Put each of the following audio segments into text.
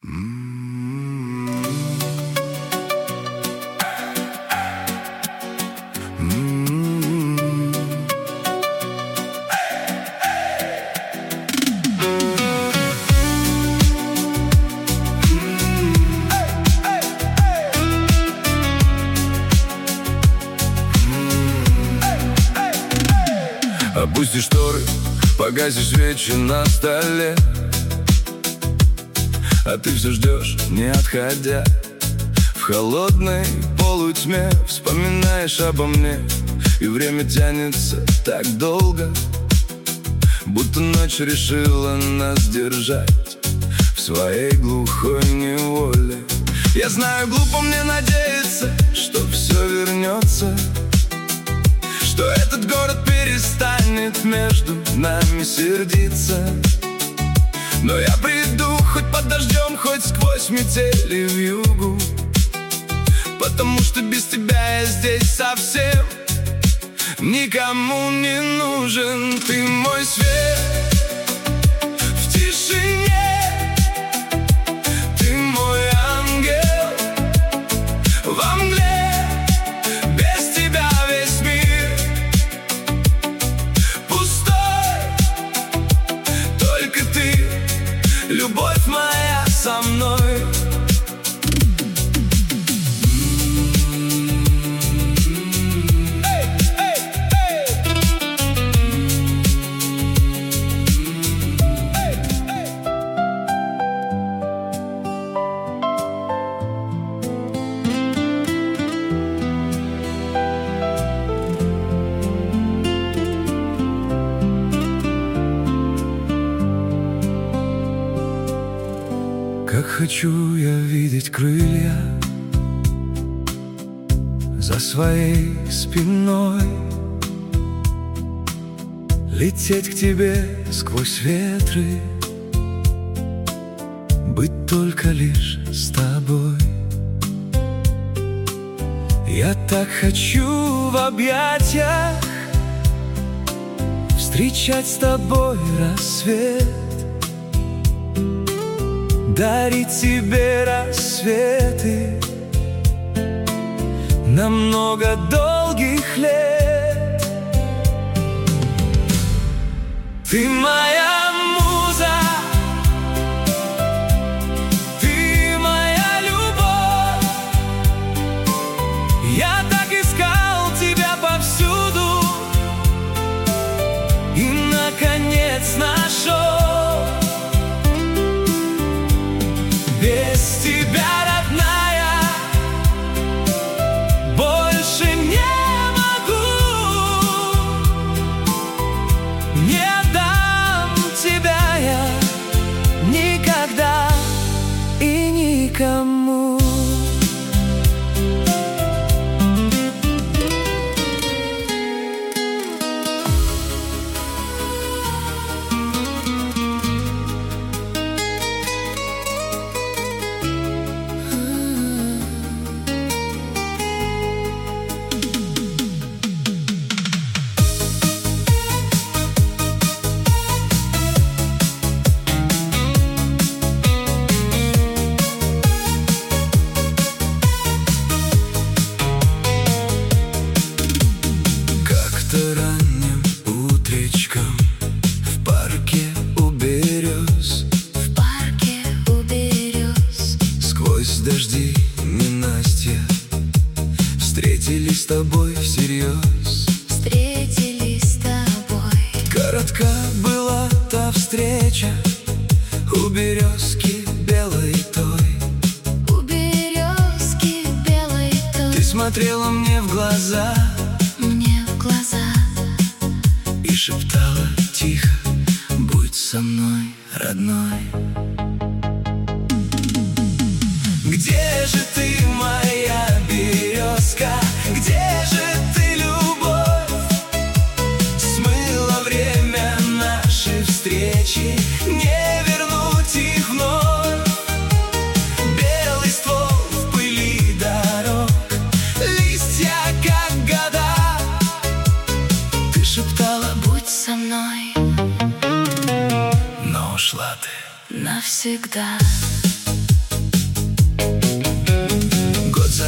Опусти шторы, погасишь свечи на столе, а ты все ждешь, не отходя. В холодной полутьме вспоминаешь обо мне, и время тянется так долго, будто ночь решила нас держать в своей глухой неволе. Я знаю, глупо мне надеяться, что все вернется, что этот город перестанет между нами сердиться. Но я приду хоть под дождем, хоть сквозь метели вьюгу, потому что без тебя я здесь совсем никому не нужен. Ты мой свет в тишине, ты мой ангел во мгле. Без тебя весь мир пустой, только ты, любовь моя, со мной. Как хочу я видеть крылья за своей спиной, лететь к тебе сквозь ветры, быть только лишь с тобой. Я так хочу в объятиях встречать с тобой рассвет, дарить тебе рассветы на много долгих лет. Ты моя муза, ты моя любовь. Я так искал тебя повсюду и, наконец, нашел. Без тебя, родная, больше не могу. Не отдам тебя я никогда и никому. Ранним утречком в парке у берез, сквозь дожди ненастья встретились с тобой всерьез. Коротка была та встреча у березки белой той. Ты смотрела мне в глаза и шептала тихо: будь со мной, родной. Где же ты, моя березка? Где же ты, любовь? Смыло время наши встречи, не вернуть их вновь. Белый ствол в пыли дорог, листья как года. Ты шептала: будь со мной, но ушла ты навсегда.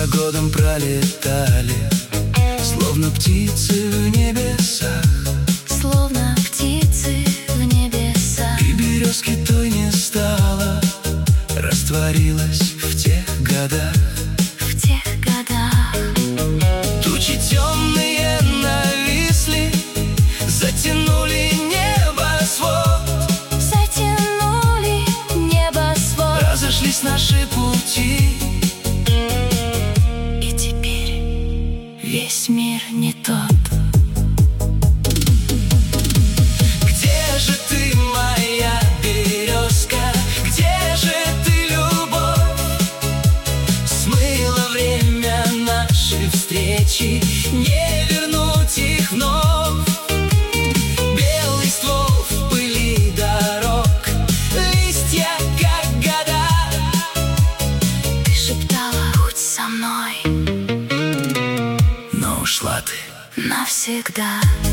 за годом пролетали, словно птицы в небесах. Словно птицы в небесах. И березки той не стало, растворилась в тех годах. В тех годах. Тучи темные нависли, затянули небосвод. Затянули небосвод. Разошлись наши пути, и теперь весь мир не тот. Где же ты, моя березка? Где же ты, любовь? Смыло время наши встречи, не вернуть их вновь. Белый ствол в пыли дорог, листья как года. Ты шептала: будь со мной, Но ушла ты навсегда.